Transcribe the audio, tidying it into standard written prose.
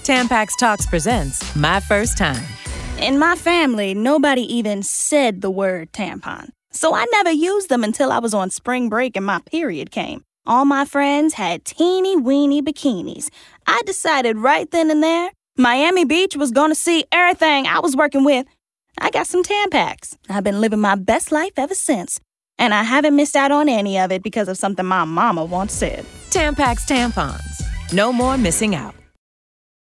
Tampax Talks presents My First Time. In my family, nobody even said the word tampon. So I never used them until I was on spring break and my period came. All my friends had teeny-weeny bikinis. I decided right then and there, Miami Beach was gonna see everything I was working with. I got some Tampax. I've been living my best life ever since. And I haven't missed out on any of it because of something my mama once said. Tampax tampons. No more missing out.